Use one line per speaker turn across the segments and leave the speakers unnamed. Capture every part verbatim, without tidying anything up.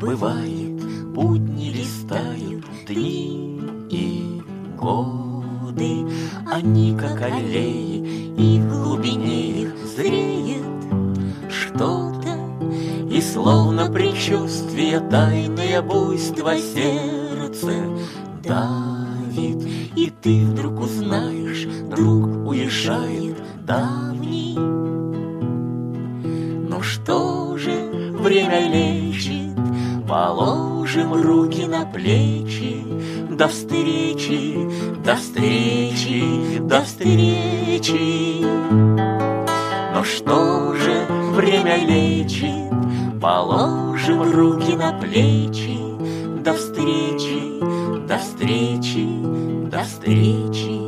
бывает, будни листают дни и годы. Они как аллеи, и в глубине их зреет что-то, и словно предчувствие тайное буйство сердце давит. И ты вдруг узнаешь, друг уезжает давний. Ну что же, время лечит, положим руки на плечи. До встречи, до встречи, до встречи. Ну что же, время лечит, положим руки на плечи. До встречи, до встречи, до встречи.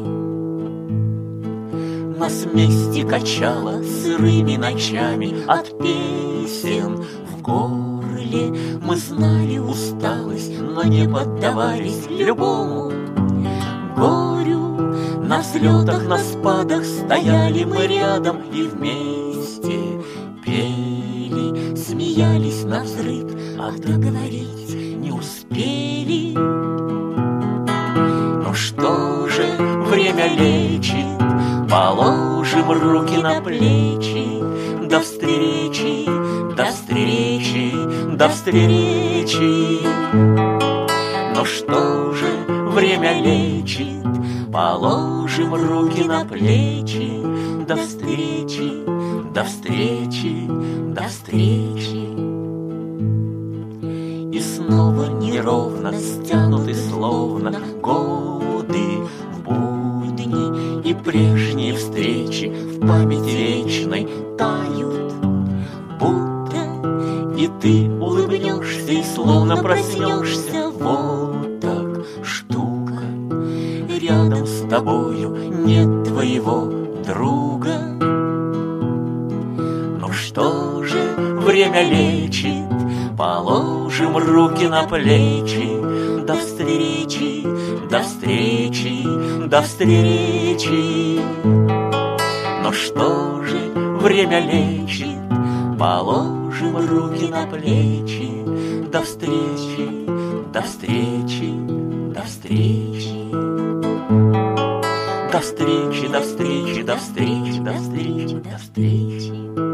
Нас вместе качало сырыми ночами от песен в горле. Мы знали усталость, но не поддавались любому горю. На взлетах, на спадах стояли мы рядом и вместе пели, смеялись навзрыд, а договорить не успели. Ну что же, время лечит, положим руки на плечи. До встречи, до встречи, до встречи. Ну что же, время лечит, положим руки на плечи. До встречи, до встречи, до встречи. И снова неровно стянуты словно годы в будни, и прежние встречи в памяти вечной тают, будто и ты улыбнешься и словно проснешься. Вот так штука, рядом с тобою нет твоего друга. Ну что же, время лечит, положим руки на плечи. До встречи, до встречи, до встречи. Ну что же, время лечит, положим руки на плечи. До встречи, до встречи, до встречи. До встречи, до встречи, до встречи, до встречи, до встречи.